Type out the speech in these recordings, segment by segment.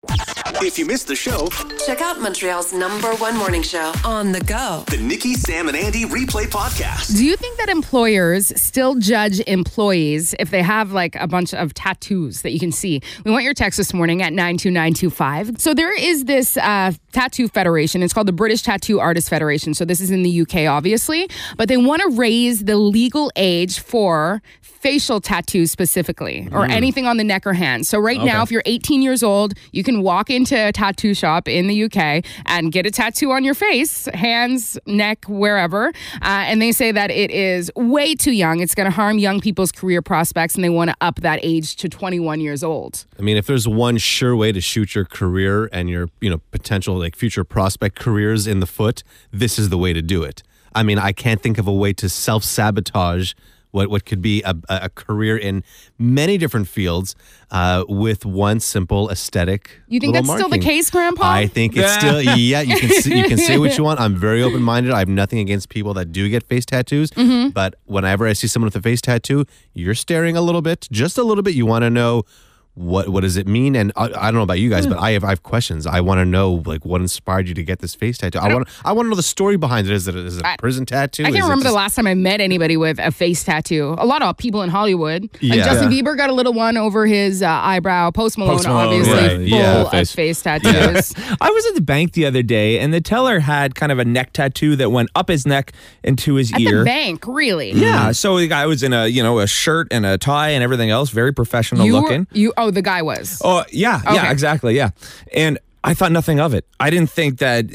If you missed the show, check out Montreal's #1 morning show on the go. The Nikki, Sam, and Andy Replay Podcast. Do you think that employers still judge employees if they have like a bunch of tattoos that you can see? We want your text this morning at 92925. So there is this tattoo federation. It's called the British Tattoo Artists Federation. So this is in the UK, obviously. But they want to raise the legal age for facial tattoos specifically, or anything on the neck or hands. So right now, if you're 18 years old, you can walk into a tattoo shop in the UK and get a tattoo on your face, hands, neck, wherever. And they say that it is way too young. It's going to harm young people's career prospects, and they want to up that age to 21 years old. I mean, if there's one sure way to shoot your career and your, potential like future prospect careers in the foot, this is the way to do it. I mean, I can't think of a way to self-sabotage what could be a career in many different fields with one simple aesthetic. You think that's marking. Still the case, Grandpa? I think it's still, you can say what you want. I'm very open-minded. I have nothing against people that do get face tattoos, but whenever I see someone with a face tattoo, you're staring a little bit, just a little bit. You want to know what does it mean? And I don't know about you guys, but I have questions. I want to know like what inspired you to get this face tattoo. I want to know the story behind it. Is it a prison tattoo? I can't remember the last time I met anybody with a face tattoo. A lot of people in Hollywood. Like Justin Bieber got a little one over his eyebrow. Post Malone obviously full of face tattoos. I was at the bank the other day, and the teller had kind of a neck tattoo that went up his neck and to his ear. At the bank, really? Yeah. So the guy was in a shirt and a tie and everything else, very professional looking. Oh, the guy was. Oh, yeah. Okay. Yeah, exactly. Yeah. And I thought nothing of it. I didn't think that,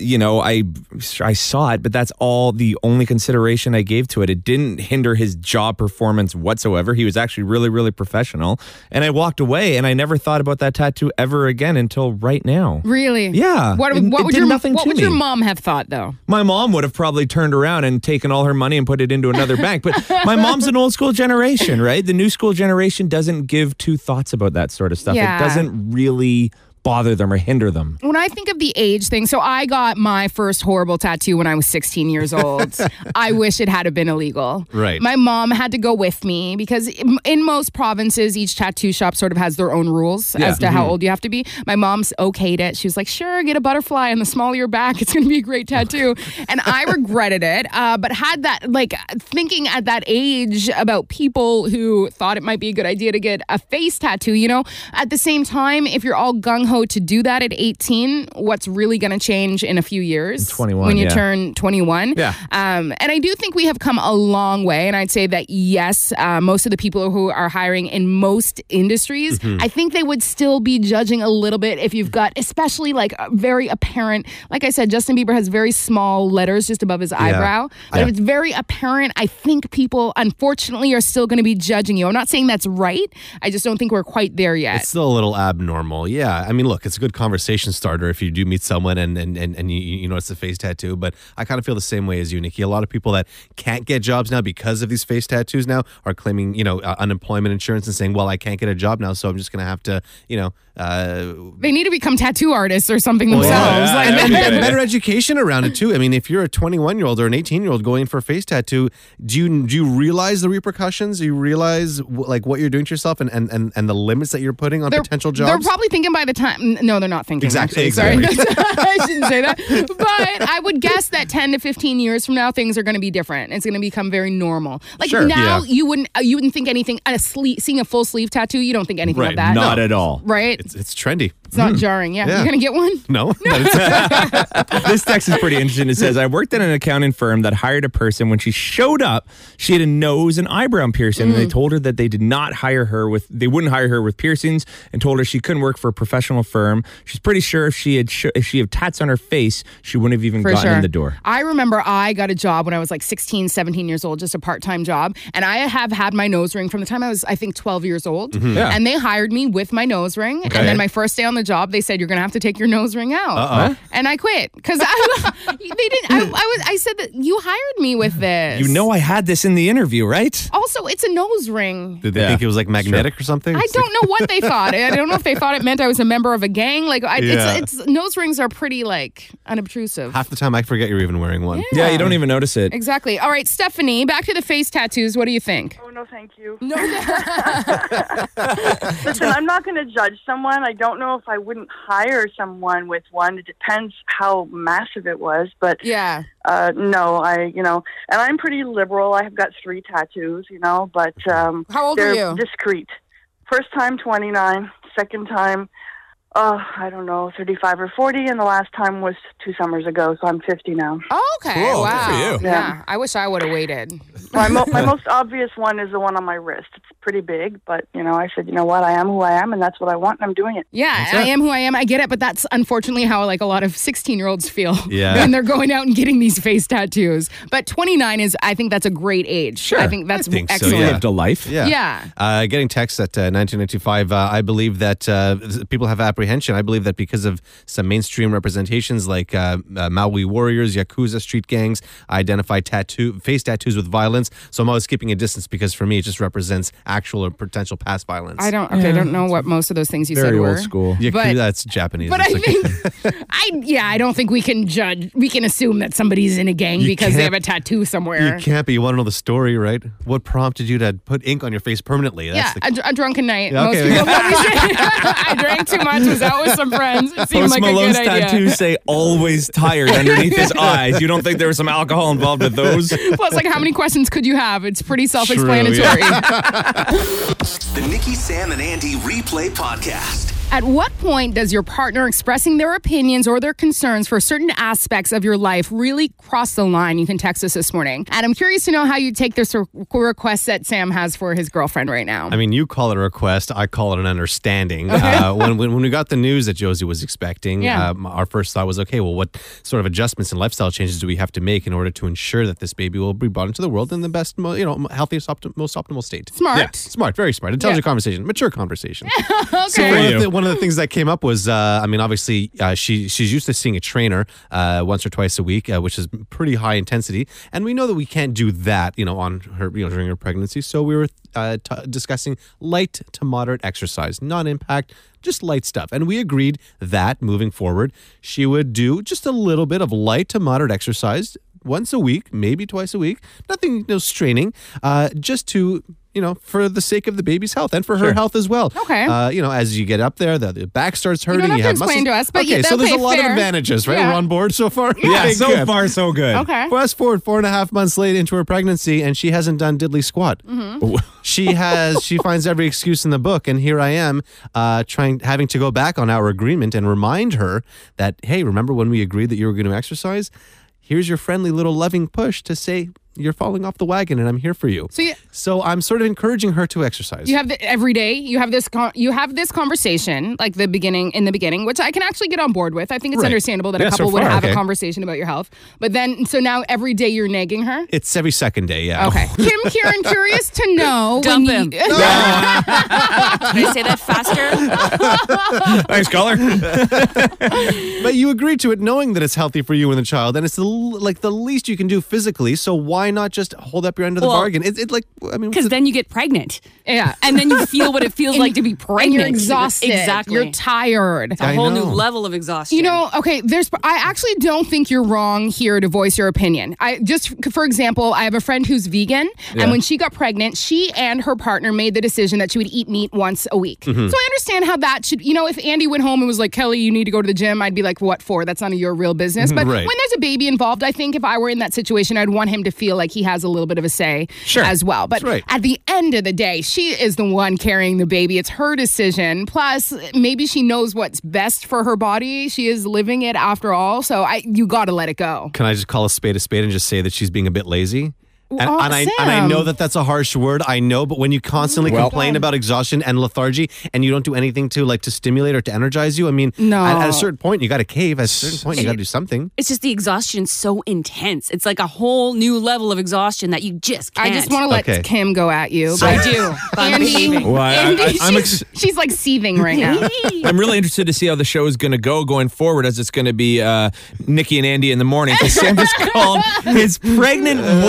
I saw it, but that's the only consideration I gave to it. It didn't hinder his job performance whatsoever. He was actually really, really professional. And I walked away, and I never thought about that tattoo ever again until right now. Really? Yeah. What would your mom have thought, though? My mom would have probably turned around and taken all her money and put it into another bank. But my mom's an old school generation, right? The new school generation doesn't give two thoughts about that sort of stuff. Yeah. It doesn't really bother them or hinder them. When I think of the age thing, so I got my first horrible tattoo when I was 16 years old. I wish it had been illegal. Right. My mom had to go with me because in most provinces, each tattoo shop sort of has their own rules as to how old you have to be. My mom's okayed it. She was like, sure, get a butterfly on the small of your back. It's going to be a great tattoo. And I regretted it, but had that, like, thinking at that age about people who thought it might be a good idea to get a face tattoo, at the same time, if you're all gung-ho to do that at 18, what's really going to change in a few years 21, when you turn 21. Yeah. And I do think we have come a long way. And I'd say that, yes, most of the people who are hiring in most industries, I think they would still be judging a little bit if you've got, especially like very apparent, like I said, Justin Bieber has very small letters just above his eyebrow. But if it's very apparent, I think people, unfortunately, are still going to be judging you. I'm not saying that's right. I just don't think we're quite there yet. It's still a little abnormal. Yeah. I mean, look, it's a good conversation starter if you do meet someone and you know it's a face tattoo. But I kind of feel the same way as you, Nikki. A lot of people that can't get jobs now because of these face tattoos now are claiming, unemployment insurance and saying, well, I can't get a job now, so I'm just going to have to, they need to become tattoo artists or something themselves. And better education around it too. I mean, if you're a 21-year-old or an 18-year-old going for a face tattoo, do you realize the repercussions? Do you realize like what you're doing to yourself and the limits that you're putting on potential jobs? They're probably thinking by the time. No, they're not thinking. Exactly. Sorry. I shouldn't say that. But I would guess that 10 to 15 years from now, things are going to be different. It's going to become very normal. Like now, you wouldn't think anything. Seeing a full sleeve tattoo, you don't think anything of that. Not at all. Right. It's trendy. It's not jarring. Yeah. You're going to get one? No. This text is pretty interesting. It says, I worked at an accounting firm that hired a person. When she showed up, she had a nose and eyebrow piercing. And they told her that they wouldn't hire her with piercings, and told her she couldn't work for a professional firm. She's pretty sure if she had tats on her face, she wouldn't have even gotten in the door. I remember I got a job when I was like 16, 17 years old, just a part-time job. And I have had my nose ring from the time I was, I think, 12 years old. And they hired me with my nose ring. Okay. And then my first day on the job, they said, you're going to have to take your nose ring out. And I quit because I said that you hired me with this. I had this in the interview, right? Also, it's a nose ring. Did they think it was like magnetic or something? I don't know what they thought. I don't know if they thought it meant I was a member of a gang. Like, it's nose rings are pretty like unobtrusive. Half the time I forget you're even wearing one. Yeah, you don't even notice it. Exactly. All right, Stephanie, back to the face tattoos. What do you think? Oh, no, thank you. No. Listen, I'm not going to judge someone. I don't know if I wouldn't hire someone with one. It depends how massive it was, but Yeah. no, and I'm pretty liberal. I have got 3 tattoos, but How old they're are you? discreet. First time 29, second time, I don't know, 35 or 40, and the last time was 2 summers ago, so I'm 50 now. Oh, okay. Cool. Good Wow. for you. Yeah. I wish I would have waited. My most obvious one is the one on my wrist. It's pretty big, but, I said, you know what, I am who I am, and that's what I want, and I'm doing it. Yeah, I am who I am. I get it, but that's unfortunately how a lot of 16-year-olds feel Yeah. when they're going out and getting these face tattoos. But 29 I think that's a great age. Sure. I think that's I think so, excellent. yeah. Lived a life. Yeah. Getting texts at 1995, I believe that people have apprehension. I believe that because of some mainstream representations like Maui warriors, Yakuza, street gangs, identify face tattoos with violence. So I'm always keeping a distance because for me, it just represents actual or potential past violence. I don't know what most of those things you said Very were. old school. Yakuza, but- that's Japanese. But It's I like- think, I don't think we can judge. We can assume that somebody's in a gang You because they have can't- a tattoo somewhere. you can't be. You want to know the story, right? What prompted you to put ink on your face permanently? Yeah, a drunken night. Yeah, Most okay. people probably say, I drank too much, was out with some friends. It seemed Post like Malone's a good idea. tattoos say "always tired" underneath his eyes. You don't think there was some alcohol involved with those? Plus, how many questions could you have? It's pretty self-explanatory. The Nikki, Sam, and Andy Replay Podcast. At what point does your partner expressing their opinions or their concerns for certain aspects of your life really cross the line? You can text us this morning. And I'm curious to know how you take this request that Sam has for his girlfriend right now. I mean, you call it a request. I call it an understanding. When we got the news that Josie was expecting, Yeah. our first thought was, okay, well, what sort of adjustments and lifestyle changes do we have to make in order to ensure that this baby will be brought into the world in the best, healthiest, most optimal state? Smart. Yeah, smart, very smart. Intelligent Yeah. conversation, mature conversation. Okay. So one of the things that came up was, obviously, she's used to seeing a trainer once or twice a week, which is pretty high intensity, and we know that we can't do that, on her, during her pregnancy. So we were discussing light to moderate exercise, non-impact, just light stuff, and we agreed that moving forward, she would do just a little bit of light to moderate exercise once a week, maybe twice a week. Nothing, straining, just to. For the sake of the baby's health and for her health as well. Okay. As you get up there, the back starts hurting. don't have to have explain muscles. to us, but okay, yeah, so there's a okay, lot fair. of advantages, right? Yeah. We're on board so far. Yeah, Okay, so good. far so good. Okay. Fast forward 4.5 months later into her pregnancy, and she hasn't done diddly squat. Mm-hmm. She finds every excuse in the book, and here I am, having to go back on our agreement and remind her that, hey, remember when we agreed that you were going to exercise? Here's your friendly little loving push to say you're falling off the wagon, and I'm here for you. So I'm sort of encouraging her to exercise. You have every day. You have this. You have this conversation, like in the beginning, which I can actually get on board with. I think it's Right. understandable that Yeah, a so couple would far, have okay. a conversation about your health. But then, so now every day you're nagging her. It's every second day, yeah. Okay, Kim, Kieran, curious to know. Dump when him. you- Can I say that faster? Thanks, caller. But you agreed to it knowing that it's healthy for you and the child, and it's the least you can do physically, so why not just hold up your end of the Well, bargain? Because then you get pregnant. Yeah. And then you feel what it feels like to be pregnant. And you're exhausted. Exactly. You're tired. It's a whole new know. level of exhaustion. You know, okay, I actually don't think you're wrong here to voice your opinion. For example, I have a friend who's vegan, and when she got pregnant, she and her partner made the decision that she would eat meat once a week. So I understand how that should, if Andy went home and was like, Kelly, you need to go to the gym, I'd be like, what for? That's none of your real business. But Right. when there's a baby involved, I think if I were in that situation, I'd want him to feel like he has a little bit of a say as well. But That's right. at the end of the day, she is the one carrying the baby. It's her decision. Plus, maybe she knows what's best for her body. She is living it after all. So you got to let it go. Can I just call a spade and just say that she's being a bit lazy? And, Oh, and I Sam. know that that's a harsh word. I know, but when you constantly complain about exhaustion and lethargy, and you don't do anything to stimulate or to energize you, I mean, No. at a certain point, you got to cave. At a certain point, you got to do something. it's just the exhaustion's so intense. It's like a whole new level of exhaustion that you just can't. I just want to let Okay. Kim go at you. So- but I do. I'm Andy, behaving. Well, Andy, I'm she's like seething right now. I'm really interested to see how the show is going to go going forward, as it's going to be Nikki and Andy in the morning. Because Sam just called his pregnant wife a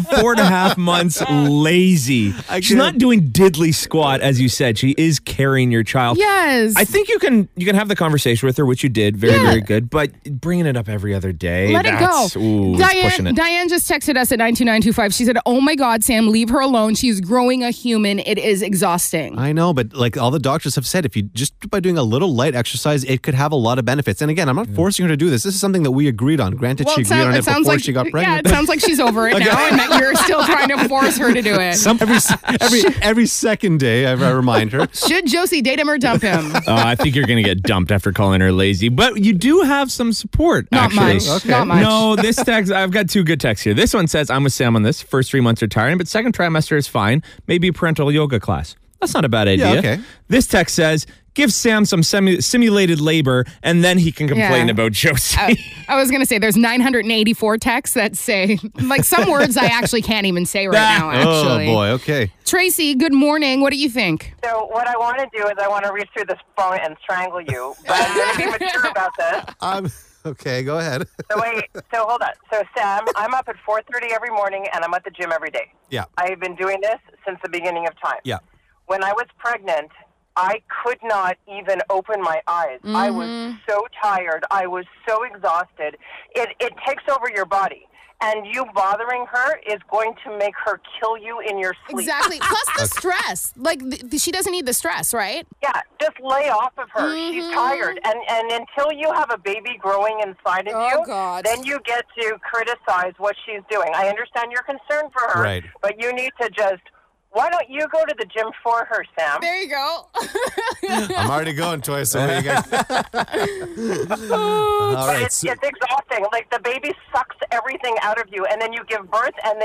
4.5 months lazy. She's not doing diddly squat, as you said. She is carrying your child. Yes. I think you can have the conversation with her, which you did. Very, very good. But bringing it up every other day, Let it go. That's pushing it. Diane just texted us at 92925. She said, oh my God, Sam, leave her alone. She's growing a human. It is exhausting. I know, but like all the doctors have said, if you just by doing a little light exercise, it could have a lot of benefits. And again, I'm not forcing her to do this. This is something that we agreed on. Granted, she agreed on it before she got pregnant. Yeah, it sounds like she's over it now and that you're still trying to force her to do it. Every second day, I remind her. Should Josie date him or dump him? I think you're going to get dumped after calling her lazy. But you do have some support, Not actually. much. Okay. Not much. No, this text, I've got two good texts here. This one says, I'm with Sam on this. First 3 months are tiring, but second trimester is fine. Maybe a parental yoga class. That's not a bad idea. Yeah, okay. This text says, give Sam some simulated labor, and then he can complain Yeah. about Josie. I was going to say there's 984 texts that say, like some words I actually can't even say right now, actually. Oh, boy. Okay. Tracy, good morning. What do you think? So what I want to do is I want to reach through this phone and strangle you, but I'm going to be mature about this. Okay, go ahead. So hold on. So Sam, I'm up at 4:30 every morning and I'm at the gym every day. Yeah. I've been doing this since the beginning of time. Yeah. When I was pregnant, I could not even open my eyes. I was so tired. I was so exhausted. It takes over your body. And you bothering her is going to make her kill you in your sleep. Exactly. Plus the stress. Like, she doesn't need the stress, right? Yeah, just lay off of her. She's tired. And until you have a baby growing inside of you, God. then you get to criticize what she's doing. I understand your concern for her, Right. but you need to just, why don't you go to the gym for her, Sam? There you go. I'm already going twice. So what do you guys? All But right. it's exhausting. Like the baby sucks everything out of you, and then you give birth, and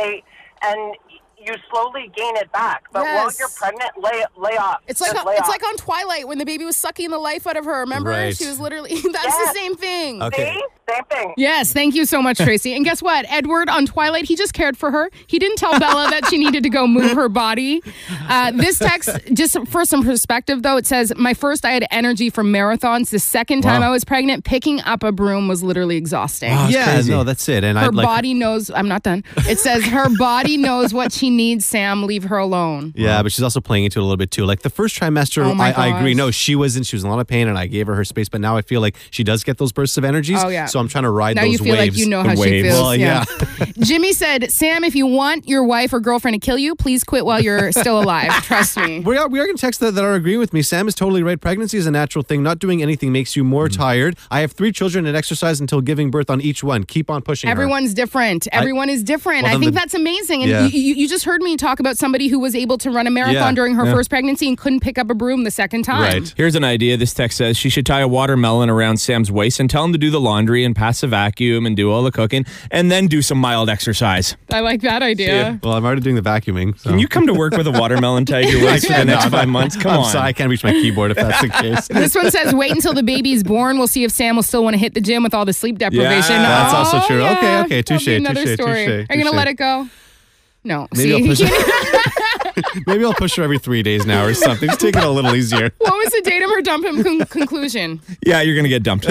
you slowly gain it back. But while Yes. you're pregnant, lay off. It's like Just lay it's off. like on Twilight when the baby was sucking the life out of her. Remember? Right. She was literally, that's the Yes. same thing. Okay. See? Same thing. Yes, thank you so much, Tracy. And guess what? Edward on Twilight, he just cared for her. He didn't tell Bella that she needed to go move her body. This text, just for some perspective, though, it says, my first, I had energy from marathons. The second time I was pregnant, picking up a broom was literally exhausting. Wow. Yeah, crazy. no, that's it. And Her I'd like. body knows, I'm not done. It says her body knows what she needs, Sam. Leave her alone. Yeah, but she's also playing into it a little bit too. Like the first trimester, Oh my I agree. gosh. No, she was in a lot of pain, and I gave her her space. But now I feel like she does get those bursts of energies. Oh, yeah. So I'm trying to ride Now those you feel waves. like you know how The she waves. feels. Well, yeah. Jimmy said, Sam, if you want your wife or girlfriend to kill you, please quit while you're still alive. Trust me. We are going to text that are agreeing with me. Sam is totally right. Pregnancy is a natural thing. Not doing anything makes you more tired. I have 3 children and exercise until giving birth on each one. Keep on pushing her. Everyone's different. Everyone is different. Well, I then think the- that's amazing. And Yeah. you just heard me talk about somebody who was able to run a marathon Yeah. during her first pregnancy and couldn't pick up a broom the second time. Right. Here's an idea. This text says she should tie a watermelon around Sam's waist and tell him to do the laundry and pass the vacuum and do all the cooking and then do some mild exercise. I like that idea. Well, I'm already doing the vacuuming. So. Can you come to work with a watermelon tied to your waist for the next 5 months? Come I'm on. sorry, I can't reach my keyboard if that's the case. This one says, wait until the baby's born. We'll see if Sam will still want to hit the gym with all the sleep deprivation. Yeah, that's also true. Yeah. Okay, That'll touche, be another touche, story. touche, Are you going to touche. let it go? No. Maybe I'll See, push Maybe I'll push her every 3 days now or something. Just take it a little easier. what was the date him or dump him conclusion? Yeah, you're going to get dumped.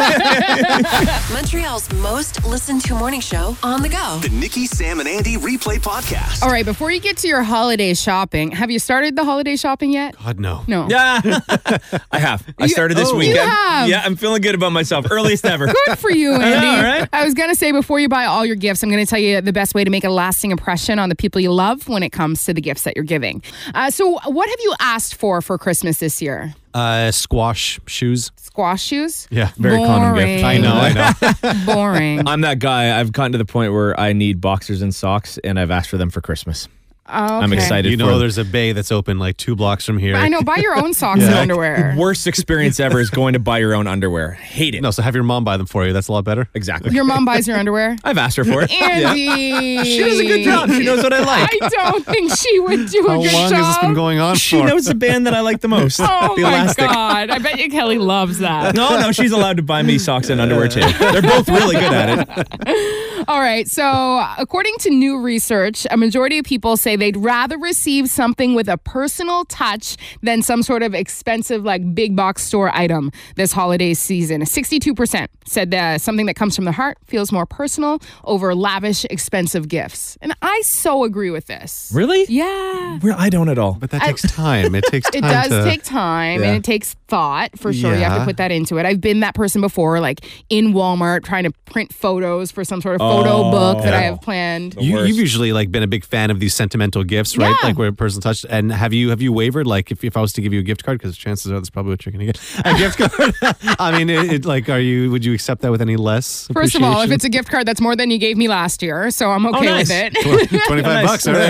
Montreal's most listened to morning show on the go. The Nikki, Sam, and Andy Replay Podcast. All right, before you get to your holiday shopping, have you started the holiday shopping yet? God, no. No. Yeah, I have. I started this weekend. You have? Yeah, I'm feeling good about myself. Earliest ever. Good for you, Andy. know, right? I was going to say, before you buy all your gifts, I'm going to tell you the best way to make a lasting impression on the people you love when it comes to the gifts that you're giving. So what have you asked for Christmas this year? Squash shoes. Squash shoes? Yeah, very common gift. Boring. I know. Boring. I'm that guy. I've gotten to the point where I need boxers and socks, and I've asked for them for Christmas. I'm excited You for know, them. there's a bay that's open like 2 blocks from here. I know. Buy your own socks and underwear. Worst experience ever is going to buy your own underwear. Hate it. No, so have your mom buy them for you. That's a lot better. Exactly. Your mom buys your underwear? I've asked her for it. Andy. She does a good job. She knows what I like. I don't think she would do How a good long job. has this been going on She for? knows the band that I like the most. Oh the my Elastic. God. I bet you Kelly loves that. No, she's allowed to buy me socks and underwear too. They're both really good at it. All right. So, according to new research, a majority of people say they'd rather receive something with a personal touch than some sort of expensive, like big box store item this holiday season. 62% said that something that comes from the heart feels more personal over lavish, expensive gifts. And I so agree with this. Really? Yeah. I don't at all. But that takes time. It takes time. It does take time and it takes thought for sure. You have to Yeah. put that into it. I've been that person before, like in Walmart trying to print photos for some sort of photo book that I have planned. You've usually like been a big fan of these sentimental gifts, right? Yeah. Like where a person touched. And have you wavered? Like if I was to give you a gift card, because chances are that's probably what you're going to get. A gift card. I mean, would you accept that with any less? First of all, if appreciation? it's a gift card, that's more than you gave me last year, so I'm okay nice. with it. 25 bucks, all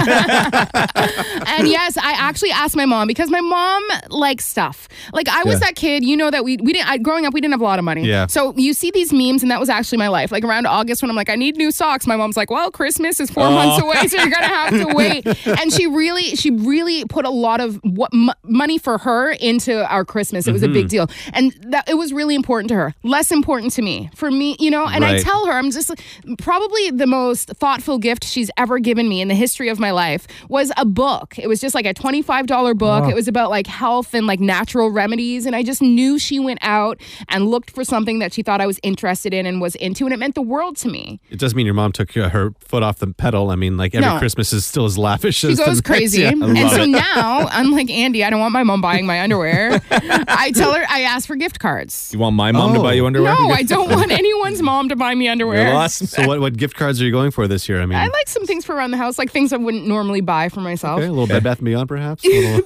right? And yes, I actually asked my mom because my mom likes stuff. Like I was that kid, you know, that we didn't. Growing up, we didn't have a lot of money. Yeah. So you see these memes, and that was actually my life. Like around August, when I'm like, I need new socks. My mom's like, well, Christmas is 4 months away, so you're gonna have to wait. And she really put a lot of money for her into our Christmas. It was a big deal, and that it was really important to her. Less important to me. For me, you know. And I Right. tell her, I'm just probably the most thoughtful gift she's ever given me in the history of my life was a book. It was just like a $25 book. It was about like health and like natural remedies. And I just knew she went out and looked for something that she thought I was interested in and was into. And it meant the world to me. It doesn't mean your mom took her foot off the pedal. I mean, like every No. Christmas is still as lavish She as the goes next. crazy. Yeah. And so now, unlike Andy, I don't want my mom buying my underwear. I tell her, I ask for gift cards. You want my mom to buy you underwear? No, I don't want anyone's mom to buy me underwear. You're awesome. So what gift cards are you going for this year? I mean, I like some things for around the house, like things I wouldn't normally buy for myself. okay, a little Bed Bath & Beyond, perhaps. A little-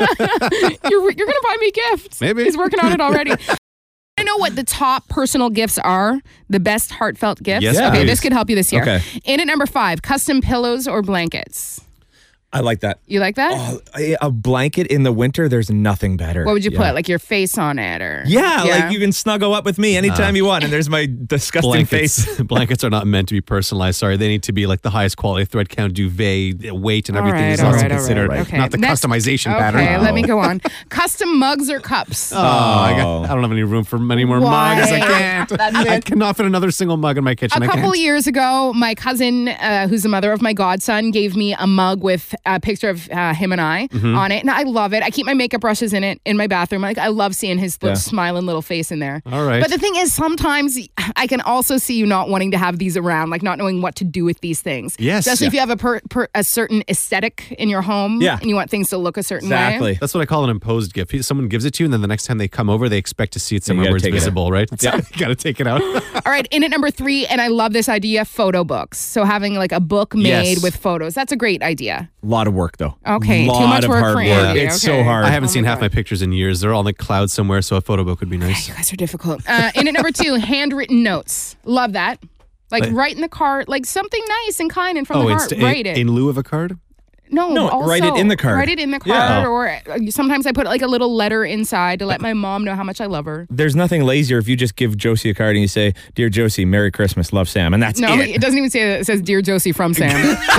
You're gonna buy me gifts. Maybe. He's working on it already. I know what the top personal gifts are. The best heartfelt gifts. Yes, okay, please. this could help you this year. Okay. In at number 5, custom pillows or blankets. I like that. You like that? Oh, a blanket in the winter, there's nothing better. What would you Yeah. put? Like your face on it, or Yeah, like you can snuggle up with me anytime you want, and there's my disgusting face. Blankets are not meant to be personalized. Sorry, they need to be like the highest quality thread count, duvet, weight, and All everything right, is all also right, all considered. right. Okay. Not the Next- customization pattern. Okay, let me go on. Custom mugs or cups. I don't have any room for many more Why? mugs. I can't. I cannot fit another single mug in my kitchen. A I couple can't. years ago, my cousin, who's the mother of my godson, gave me a mug with a picture of him and I on it, and I love it. I keep my makeup brushes in it in my bathroom. Like I love seeing his little smiling little face in there. All right. But the thing is, sometimes I can also see you not wanting to have these around, like not knowing what to do with these things. Yes. Especially if you have a certain aesthetic in your home, Yeah. and you want things to look a certain way. Exactly. That's what I call an imposed gift. Someone gives it to you, and then the next time they come over, they expect to see it you somewhere gotta where it's take it out. visible, right? Yeah. You got to take it out. All right, in at number 3, and I love this idea, photo books. So having like a book made Yes. with photos. That's a great idea. A lot of work, though. Okay, too lot much of work hard for work. Andy. It's Okay. so hard. I haven't seen my half my pictures in years. They're all in the cloud somewhere, so a photo book would be nice. You guys are difficult. In at number 2, handwritten notes. Love that. Like write in the card, like something nice and kind and from the heart. Write it. in lieu of a card? No, No, write it in the card. Write it in the Yeah. card, or sometimes I put like a little letter inside to let my mom know how much I love her. There's nothing lazier if you just give Josie a card and you say, "Dear Josie, Merry Christmas, love Sam," and that's No, it. it doesn't even say that. It says "Dear Josie from Sam."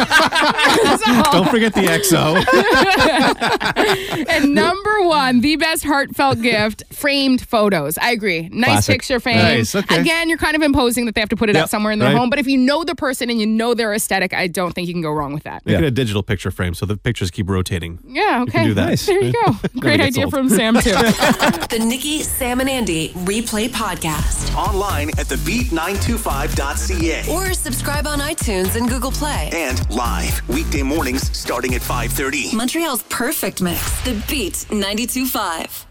Don't forget the XO. And number 1, the best heartfelt gift, framed photos. I agree. Nice Classic. picture frame. Nice, okay. Again, you're kind of imposing that they have to put it Yep, up somewhere in their right. home. But if you know the person and you know their aesthetic, I don't think you can go wrong with that. Make it a digital picture frame so the pictures keep rotating. Yeah, okay. can do that. Nice. There you go. Great gets idea old. from Sam, too. The Nikki, Sam, and Andy Replay Podcast. Online at thebeat925.ca. Or subscribe on iTunes and Google Play. And live weekday mornings starting at 5:30. Montreal's perfect mix. The Beat 92.5.